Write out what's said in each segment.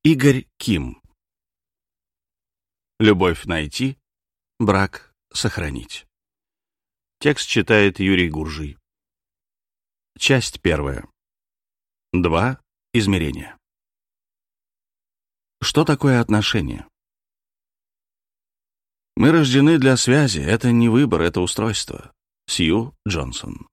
Игорь Ким. Любовь найти, брак сохранить. Текст читает Юрий Гуржий. Часть первая. 2 измерения. Что такое отношения? Мы рождены для связи. Это не выбор, это устройство. Сью Джонсон.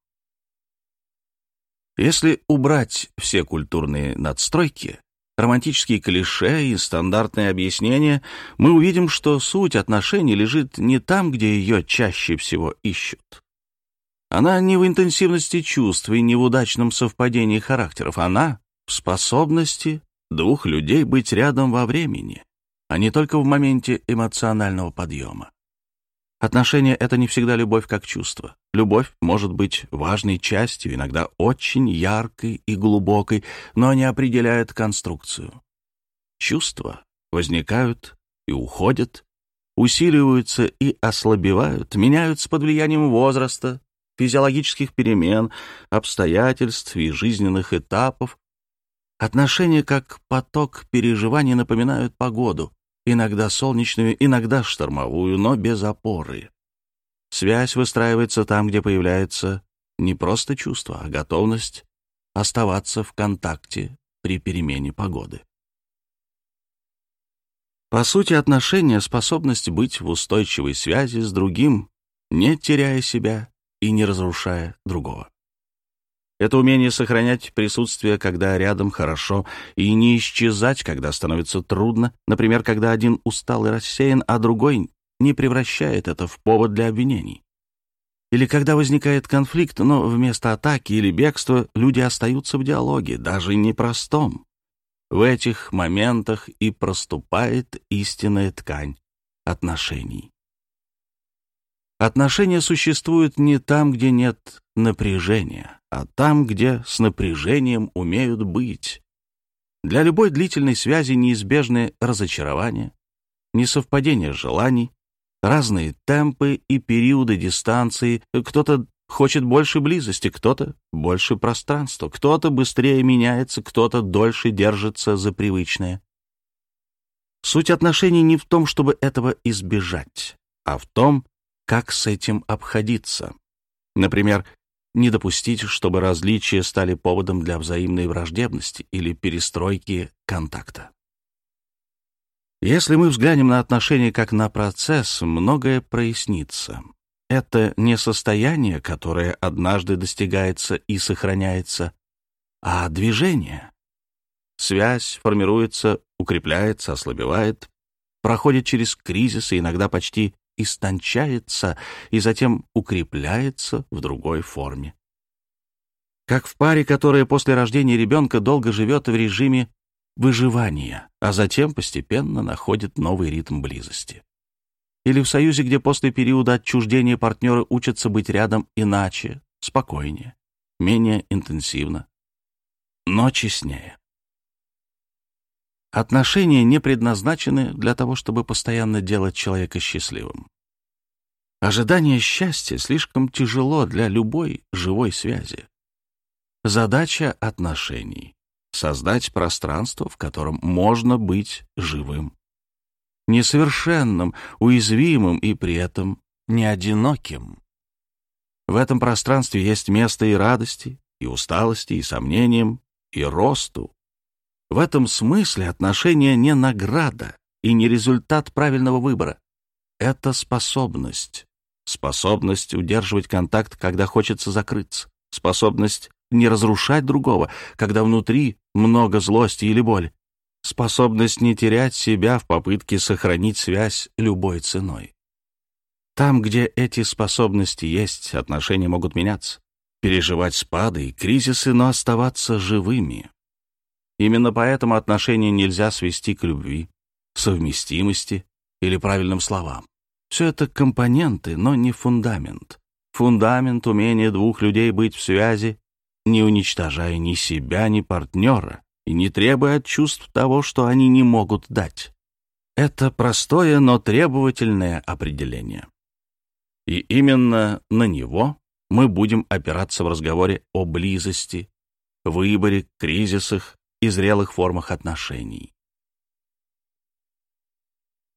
Если убрать все культурные надстройки, романтические клише и стандартные объяснения, мы увидим, что суть отношений лежит не там, где ее чаще всего ищут. Она не в интенсивности чувств и не в удачном совпадении характеров. Она в способности двух людей быть рядом во времени, а не только в моменте эмоционального подъема. Отношения — это не всегда любовь как чувство. Любовь может быть важной частью, иногда очень яркой и глубокой, но не определяет конструкцию. Чувства возникают и уходят, усиливаются и ослабевают, меняются под влиянием возраста, физиологических перемен, обстоятельств и жизненных этапов. Отношения как поток переживаний напоминают погоду, иногда солнечную, иногда штормовую, но без опоры. Связь выстраивается там, где появляется не просто чувство, а готовность оставаться в контакте при перемене погоды. По сути, отношения — способность быть в устойчивой связи с другим, не теряя себя и не разрушая другого. Это умение сохранять присутствие, когда рядом хорошо, и не исчезать, когда становится трудно, например, когда один устал и рассеян, а другой не превращает это в повод для обвинений. Или когда возникает конфликт, но вместо атаки или бегства люди остаются в диалоге, даже непростом. В этих моментах и проступает истинная ткань отношений. Отношения существуют не там, где нет напряжения, а там, где с напряжением умеют быть. Для любой длительной связи неизбежны разочарования, несовпадение желаний, разные темпы и периоды дистанции. Кто-то хочет больше близости, кто-то больше пространства, кто-то быстрее меняется, кто-то дольше держится за привычное. Суть отношений не в том, чтобы этого избежать, а в том, как с этим обходиться. Например, не допустить, чтобы различия стали поводом для взаимной враждебности или перестройки контакта. Если мы взглянем на отношения как на процесс, многое прояснится. Это не состояние, которое однажды достигается и сохраняется, а движение. Связь формируется, укрепляется, ослабевает, проходит через кризисы, иногда почти истончается и затем укрепляется в другой форме. Как в паре, которая после рождения ребенка долго живет в режиме выживания, а затем постепенно находит новый ритм близости. Или в союзе, где после периода отчуждения партнеры учатся быть рядом иначе, спокойнее, менее интенсивно, но честнее. Отношения не предназначены для того, чтобы постоянно делать человека счастливым. Ожидание счастья слишком тяжело для любой живой связи. Задача отношений — создать пространство, в котором можно быть живым, несовершенным, уязвимым и при этом не одиноким. В этом пространстве есть место и радости, и усталости, и сомнениям, и росту. В этом смысле отношения не награда и не результат правильного выбора. Это способность. Способность удерживать контакт, когда хочется закрыться. Способность не разрушать другого, когда внутри много злости или боли. Способность не терять себя в попытке сохранить связь любой ценой. Там, где эти способности есть, отношения могут меняться, переживать спады и кризисы, но оставаться живыми. Именно поэтому отношения нельзя свести к любви, совместимости или правильным словам. Все это компоненты, но не фундамент. Фундамент — умение двух людей быть в связи, не уничтожая ни себя, ни партнера, и не требуя от чувств того, что они не могут дать. Это простое, но требовательное определение. И именно на него мы будем опираться в разговоре о близости, выборе, кризисах и зрелых формах отношений.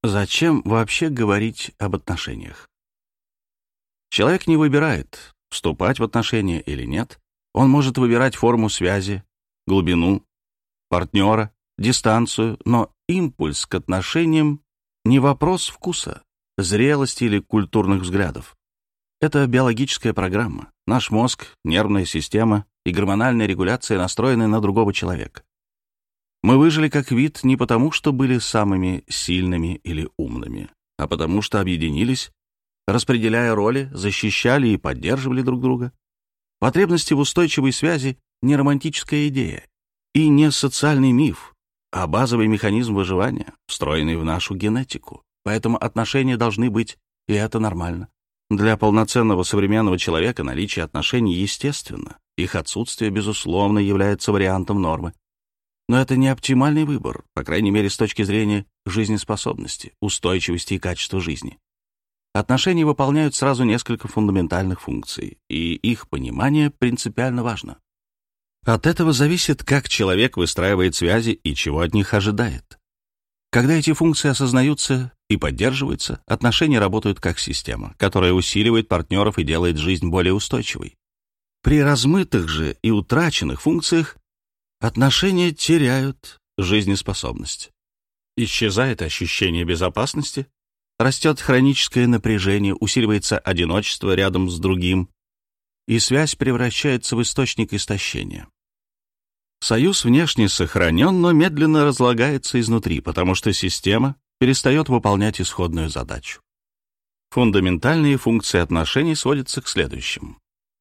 Зачем вообще говорить об отношениях? Человек не выбирает, вступать в отношения или нет. Он может выбирать форму связи, глубину, партнера, дистанцию, но импульс к отношениям не вопрос вкуса, зрелости или культурных взглядов. Это биологическая программа. Наш мозг, нервная система и гормональная регуляция настроены на другого человека. Мы выжили как вид не потому, что были самыми сильными или умными, а потому что объединились, распределяя роли, защищали и поддерживали друг друга. Потребности в устойчивой связи — не романтическая идея и не социальный миф, а базовый механизм выживания, встроенный в нашу генетику. Поэтому отношения должны быть, и это нормально. Для полноценного современного человека наличие отношений естественно, их отсутствие, безусловно, является вариантом нормы. Но это не оптимальный выбор, по крайней мере, с точки зрения жизнеспособности, устойчивости и качества жизни. Отношения выполняют сразу несколько фундаментальных функций, и их понимание принципиально важно. От этого зависит, как человек выстраивает связи и чего от них ожидает. Когда эти функции осознаются и поддерживаются, отношения работают как система, которая усиливает партнеров и делает жизнь более устойчивой. При размытых же и утраченных функциях отношения теряют жизнеспособность. Исчезает ощущение безопасности, растет хроническое напряжение, усиливается одиночество рядом с другим, и связь превращается в источник истощения. Союз внешне сохранен, но медленно разлагается изнутри, потому что система перестает выполнять исходную задачу. Фундаментальные функции отношений сводятся к следующим.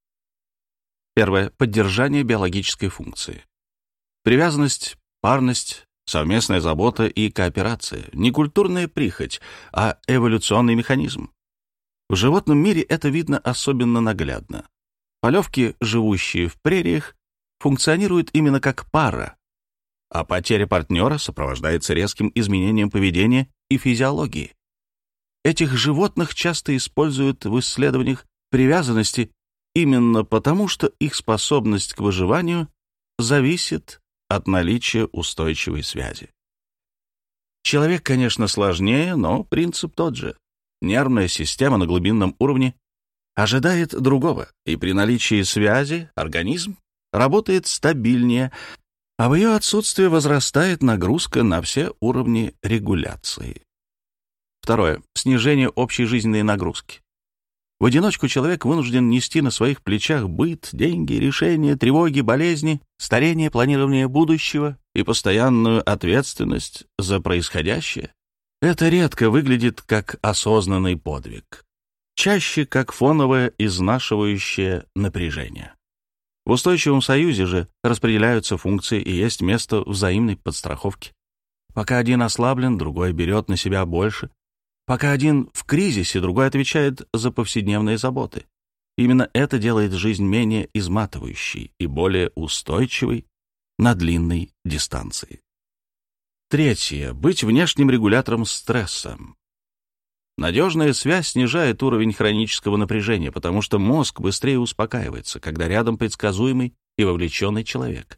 Первое. Поддержание биологической функции. Привязанность, парность, совместная забота и кооперация — не культурная прихоть, а эволюционный механизм. В животном мире это видно особенно наглядно. Полевки, живущие в прериях, функционируют именно как пара, а потеря партнера сопровождается резким изменением поведения и физиологии. Этих животных часто используют в исследованиях привязанности именно потому, что их способность к выживанию зависит от наличия устойчивой связи. Человек, конечно, сложнее, но принцип тот же. Нервная система на глубинном уровне ожидает другого, и при наличии связи организм работает стабильнее, а в ее отсутствие возрастает нагрузка на все уровни регуляции. Второе. Снижение общей жизненной нагрузки. В одиночку человек вынужден нести на своих плечах быт, деньги, решения, тревоги, болезни, старение, планирование будущего и постоянную ответственность за происходящее. Это редко выглядит как осознанный подвиг, чаще как фоновое изнашивающее напряжение. В устойчивом союзе же распределяются функции и есть место взаимной подстраховки. Пока один ослаблен, другой берет на себя больше. Пока один в кризисе, другой отвечает за повседневные заботы. Именно это делает жизнь менее изматывающей и более устойчивой на длинной дистанции. Третье. Быть внешним регулятором стресса. Надежная связь снижает уровень хронического напряжения, потому что мозг быстрее успокаивается, когда рядом предсказуемый и вовлеченный человек.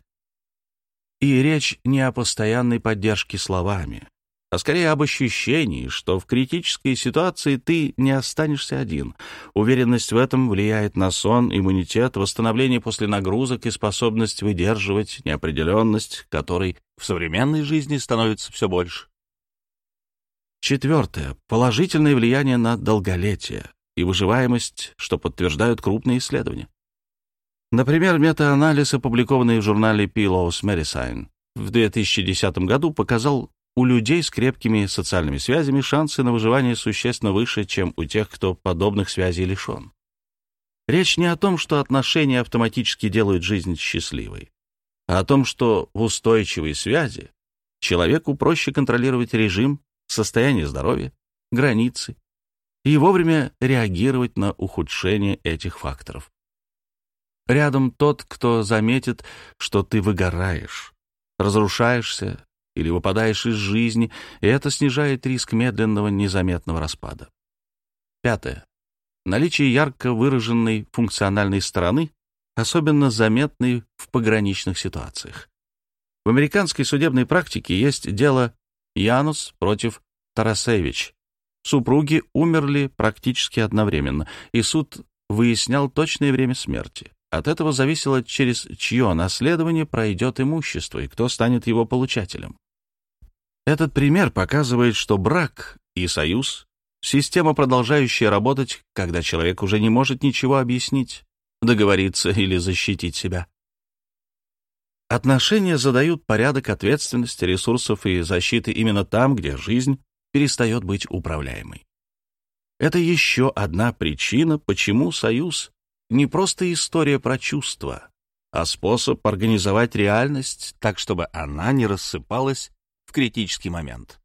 И речь не о постоянной поддержке словами, а скорее об ощущении, что в критической ситуации ты не останешься один. Уверенность в этом влияет на сон, иммунитет, восстановление после нагрузок и способность выдерживать неопределенность, которой в современной жизни становится все больше. Четвертое. Положительное влияние на долголетие и выживаемость, что подтверждают крупные исследования. Например, метаанализ, опубликованный в журнале PLOS Medicine в 2010 году, показал, у людей с крепкими социальными связями шансы на выживание существенно выше, чем у тех, кто подобных связей лишен. Речь не о том, что отношения автоматически делают жизнь счастливой, а о том, что в устойчивой связи человеку проще контролировать режим, состояние здоровья, границы и вовремя реагировать на ухудшение этих факторов. Рядом тот, кто заметит, что ты выгораешь, разрушаешься или выпадаешь из жизни, и это снижает риск медленного, незаметного распада. Пятое. Наличие ярко выраженной функциональной стороны, особенно заметной в пограничных ситуациях. В американской судебной практике есть дело Янус против Тарасевич. Супруги умерли практически одновременно, и суд выяснял точное время смерти. От этого зависело, через чье наследование пройдет имущество и кто станет его получателем. Этот пример показывает, что брак и союз — система, продолжающая работать, когда человек уже не может ничего объяснить, договориться или защитить себя. Отношения задают порядок ответственности, ресурсов и защиты именно там, где жизнь перестает быть управляемой. Это еще одна причина, почему союз — не просто история про чувства, а способ организовать реальность так, чтобы она не рассыпалась в критический момент.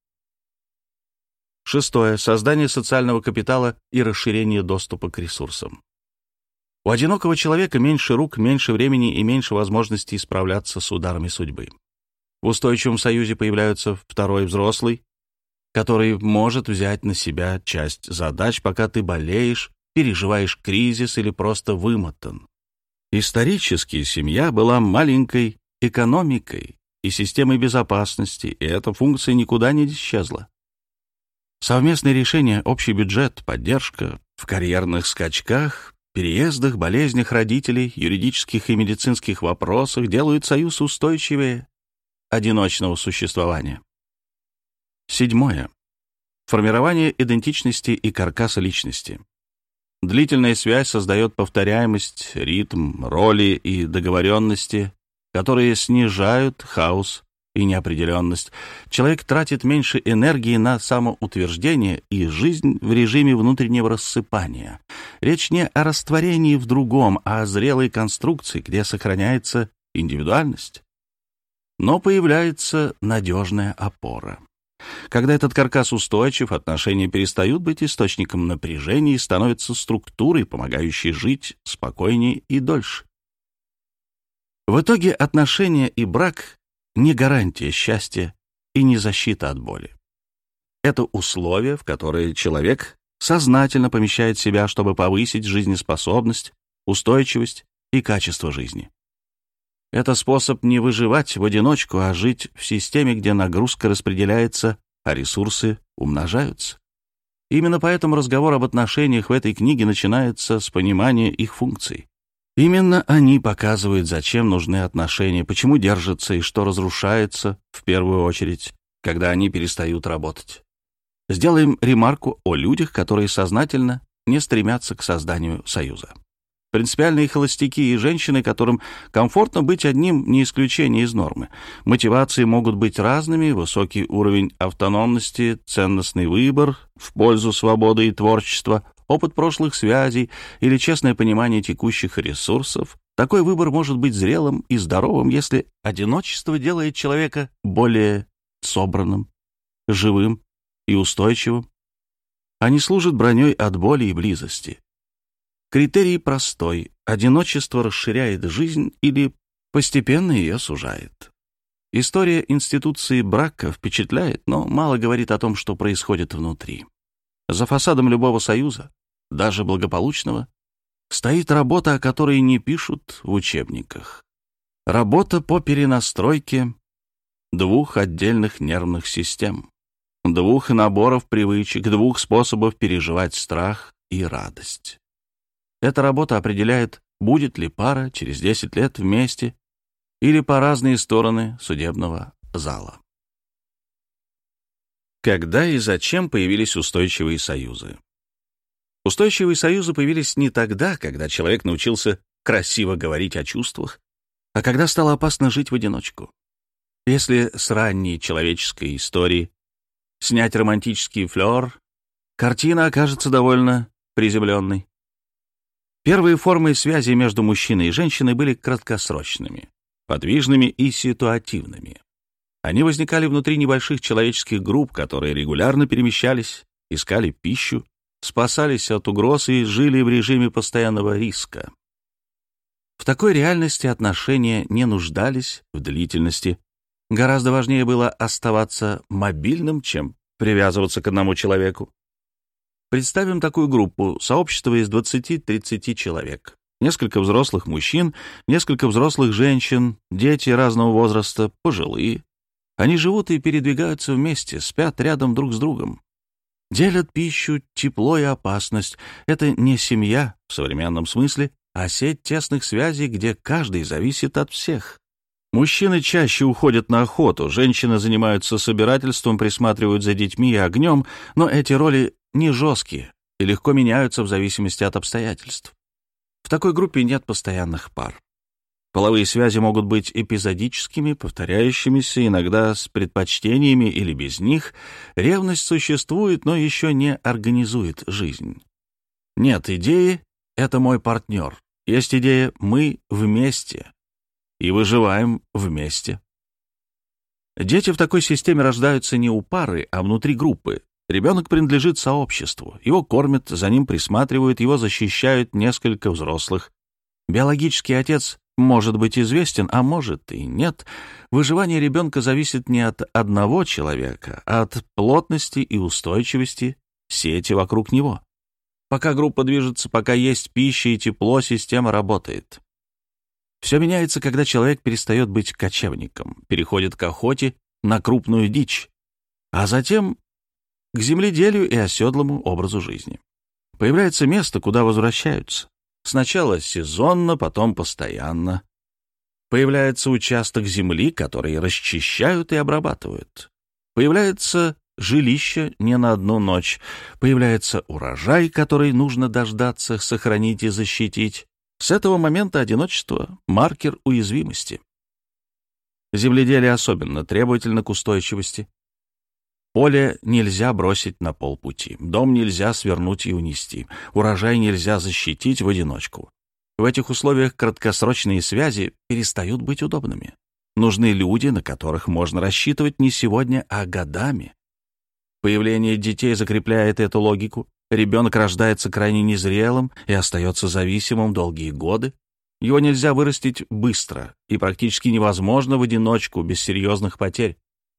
6. Создание социального капитала и расширение доступа к ресурсам. У одинокого человека меньше рук, меньше времени и меньше возможностей справляться с ударами судьбы. В устойчивом союзе появляется второй взрослый, который может взять на себя часть задач, пока ты болеешь, переживаешь кризис или просто вымотан. Исторически семья была маленькой экономикой и системой безопасности, и эта функция никуда не исчезла. Совместные решения, общий бюджет, поддержка в карьерных скачках, переездах, болезнях родителей, юридических и медицинских вопросах делают союз устойчивее одиночного существования. 7. Формирование идентичности и каркаса личности. Длительная связь создает повторяемость, ритм, роли и договоренности, которые снижают хаос и неопределенность. Человек тратит меньше энергии на самоутверждение и жизнь в режиме внутреннего рассыпания. Речь не о растворении в другом, а о зрелой конструкции, где сохраняется индивидуальность, но появляется надежная опора. Когда этот каркас устойчив, отношения перестают быть источником напряжения и становятся структурой, помогающей жить спокойнее и дольше. В итоге отношения и брак — не гарантия счастья и не защита от боли. Это условия, в которые человек сознательно помещает себя, чтобы повысить жизнеспособность, устойчивость и качество жизни. Это способ не выживать в одиночку, а жить в системе, где нагрузка распределяется, а ресурсы умножаются. Именно поэтому разговор об отношениях в этой книге начинается с понимания их функций. Именно они показывают, зачем нужны отношения, почему держатся и что разрушается, в первую очередь, когда они перестают работать. Сделаем ремарку о людях, которые сознательно не стремятся к созданию союза. Принципиальные холостяки и женщины, которым комфортно быть одним, не исключение из нормы. Мотивации могут быть разными: высокий уровень автономности, ценностный выбор в пользу свободы и творчества, опыт прошлых связей или честное понимание текущих ресурсов. Такой выбор может быть зрелым и здоровым, если одиночество делает человека более собранным, живым и устойчивым, а не служит броней от боли и близости. Критерий простой: одиночество расширяет жизнь или постепенно ее сужает. История институции брака впечатляет, но мало говорит о том, что происходит внутри. За фасадом любого союза, даже благополучного, стоит работа, о которой не пишут в учебниках. Работа по перенастройке двух отдельных нервных систем, двух наборов привычек, двух способов переживать страх и радость. Эта работа определяет, будет ли пара через 10 лет вместе или по разные стороны судебного зала. Когда и зачем появились устойчивые союзы? Устойчивые союзы появились не тогда, когда человек научился красиво говорить о чувствах, а когда стало опасно жить в одиночку. Если с ранней человеческой истории снять романтический флёр, картина окажется довольно приземленной. Первые формы связи между мужчиной и женщиной были краткосрочными, подвижными и ситуативными. Они возникали внутри небольших человеческих групп, которые регулярно перемещались, искали пищу, спасались от угроз и жили в режиме постоянного риска. В такой реальности отношения не нуждались в длительности. Гораздо важнее было оставаться мобильным, чем привязываться к одному человеку. Представим такую группу, сообщество из 20-30 человек. Несколько взрослых мужчин, несколько взрослых женщин, дети разного возраста, пожилые. Они живут и передвигаются вместе, спят рядом друг с другом. Делят пищу, тепло и опасность. Это не семья в современном смысле, а сеть тесных связей, где каждый зависит от всех. Мужчины чаще уходят на охоту, женщины занимаются собирательством, присматривают за детьми и огнем, но эти роли не жесткие и легко меняются в зависимости от обстоятельств. В такой группе нет постоянных пар. Половые связи могут быть эпизодическими, повторяющимися, иногда с предпочтениями или без них. Ревность существует, но еще не организует жизнь. Нет идеи «это мой партнер». Есть идея «мы вместе» и выживаем вместе. Дети в такой системе рождаются не у пары, а внутри группы. Ребенок принадлежит сообществу. Его кормят, за ним присматривают, его защищают несколько взрослых. Биологический отец может быть известен, а может и нет. Выживание ребенка зависит не от одного человека, а от плотности и устойчивости сети вокруг него. Пока группа движется, пока есть пища и тепло, система работает. Все меняется, когда человек перестает быть кочевником, переходит к охоте на крупную дичь, а затем к земледелию и оседлому образу жизни. Появляется место, куда возвращаются. Сначала сезонно, потом постоянно. Появляется участок земли, который расчищают и обрабатывают. Появляется жилище не на одну ночь. Появляется урожай, который нужно дождаться, сохранить и защитить. С этого момента одиночество — маркер уязвимости. Земледелие особенно требовательно к устойчивости. Поле нельзя бросить на полпути, дом нельзя свернуть и унести, урожай нельзя защитить в одиночку. В этих условиях краткосрочные связи перестают быть удобными. Нужны люди, на которых можно рассчитывать не сегодня, а годами. Появление детей закрепляет эту логику. Ребенок рождается крайне незрелым и остается зависимым долгие годы. Его нельзя вырастить быстро и практически невозможно в одиночку, без серьезных потерь.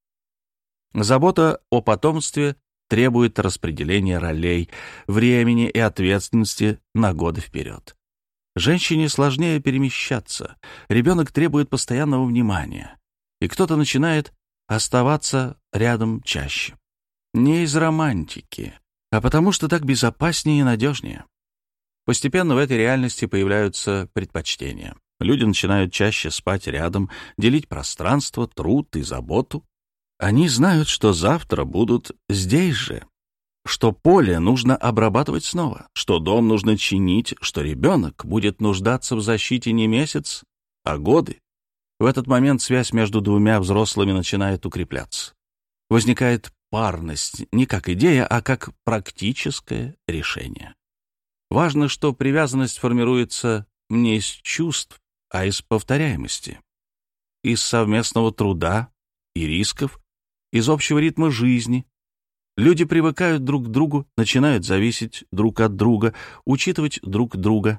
Забота о потомстве требует распределения ролей, времени и ответственности на годы вперед. Женщине сложнее перемещаться, ребенок требует постоянного внимания, и кто-то начинает оставаться рядом чаще. Не из романтики, а потому что так безопаснее и надежнее. Постепенно в этой реальности появляются предпочтения. Люди начинают чаще спать рядом, делить пространство, труд и заботу. Они знают, что завтра будут здесь же, что поле нужно обрабатывать снова, что дом нужно чинить, что ребенок будет нуждаться в защите не месяц, а годы. В этот момент связь между двумя взрослыми начинает укрепляться. Возникает парность не как идея, а как практическое решение. Важно, что привязанность формируется не из чувств, а из повторяемости, из совместного труда и рисков, из общего ритма жизни. Люди привыкают друг к другу, начинают зависеть друг от друга, учитывать друг друга.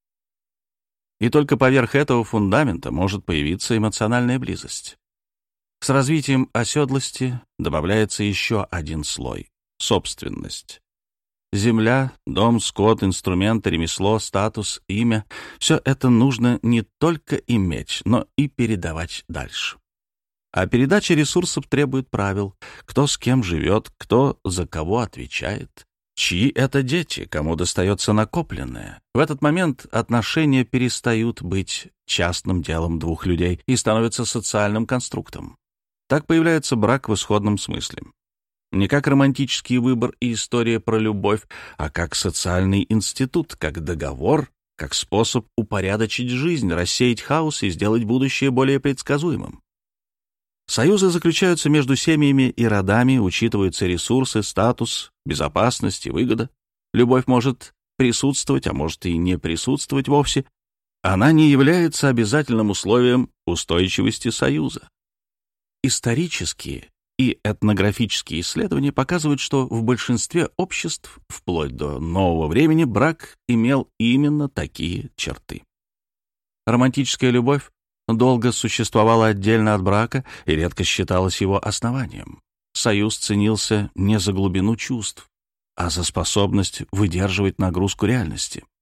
И только поверх этого фундамента может появиться эмоциональная близость. С развитием оседлости добавляется еще один слой — собственность. Земля, дом, скот, инструменты, ремесло, статус, имя — все это нужно не только иметь, но и передавать дальше. А передача ресурсов требует правил: кто с кем живет, кто за кого отвечает, чьи это дети, кому достается накопленное. В этот момент отношения перестают быть частным делом двух людей и становятся социальным конструктом. Так появляется брак в исходном смысле. Не как романтический выбор и история про любовь, а как социальный институт, как договор, как способ упорядочить жизнь, рассеять хаос и сделать будущее более предсказуемым. Союзы заключаются между семьями и родами, учитываются ресурсы, статус, безопасность и выгода. Любовь может присутствовать, а может и не присутствовать вовсе. Она не является обязательным условием устойчивости союза. Исторические и этнографические исследования показывают, что в большинстве обществ, вплоть до нового времени, брак имел именно такие черты. Романтическая любовь долго существовала отдельно от брака и редко считалась его основанием. Союз ценился не за глубину чувств, а за способность выдерживать нагрузку реальности.